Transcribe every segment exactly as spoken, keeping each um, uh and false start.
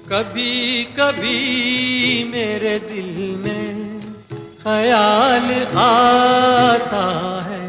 कभी कभी मेरे दिल में ख्याल आता है,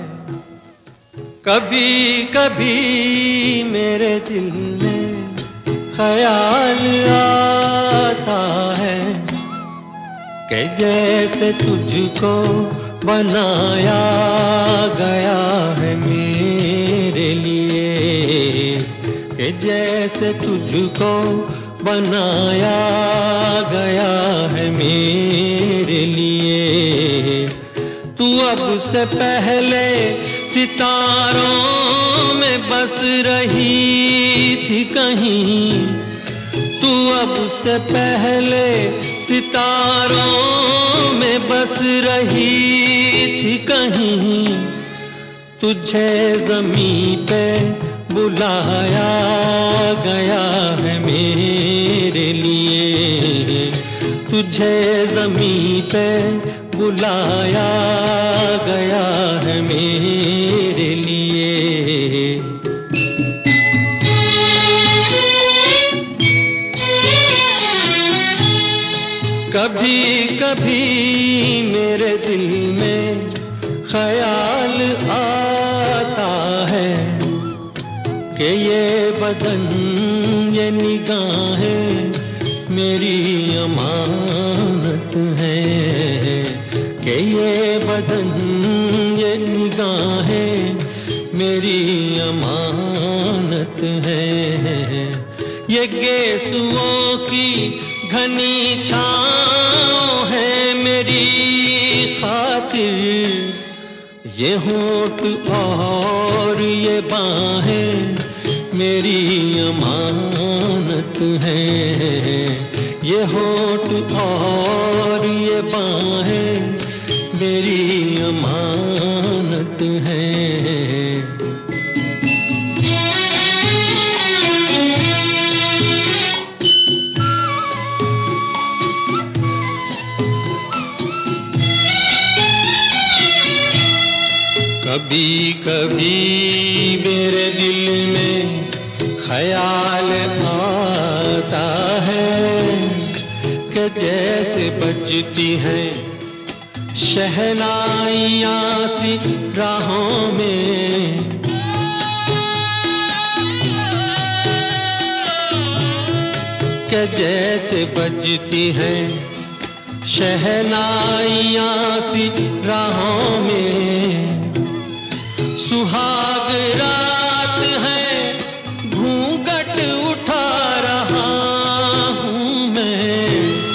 कभी कभी मेरे दिल में ख्याल आता है कि जैसे तुझको बनाया गया है मेरे लिए, कि जैसे तुझको बनाया गया है मेरे लिए। तू अब से पहले सितारों में बस रही थी कहीं, तू अब से पहले सितारों में बस रही थी कहीं। तुझे ज़मीं पे बुलाया गया है मेरे लिए, तुझे ज़मीं पे बुलाया गया है मेरे लिए। कभी कभी मेरे दिल में ख्याल आता है कि ये बदन ये निगाहें मेरी अमानत है, कि ये बदन ये निगाहें मेरी अमानत है। ये गेसुओं की घनी छाँव है मेरी खातिर, ये होठ और ये बाहें मेरी अमानत है। ये होठ और ये बाहें मेरी अमानत है। कभी कभी मेरे दिल में ख्याल आता है कि जैसे बजती हैं शहनाइयाँ सी राहों में, कि जैसे बजती हैं शहनाइयाँ सी राहों में। सुहाग रात है घूंघट उठा रहा हूँ मैं,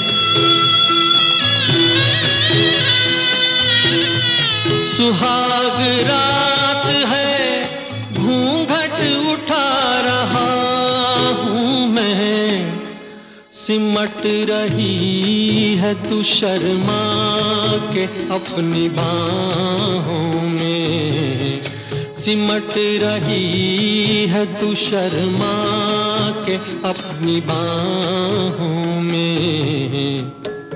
सुहाग रात है घूंघट उठा रहा हूँ मैं। सिमट रही है तू शर्मा के अपनी बाहों में, सिमट रही है तू शर्मा के अपनी बाहों में।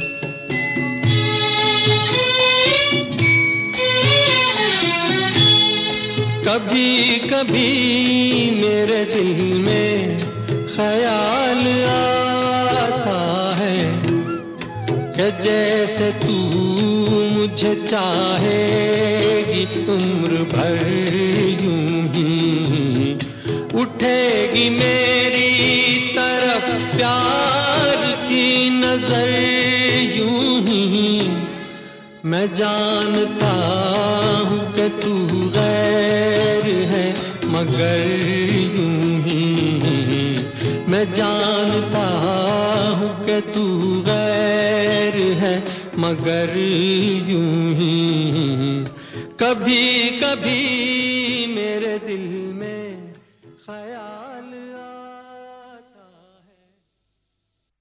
कभी कभी मेरे दिल में ख्याल आता है कि जैसे तू मुझे चाहेगी उम्र भर यूं ही, उठेगी मेरी तरफ प्यार की नजर यूं ही। मैं जानता हूँ कि तू गैर है मगर यूं ही, मैं जानता हूँ कि तू गैर है मगर यूं ही। कभी कभी मेरे दिल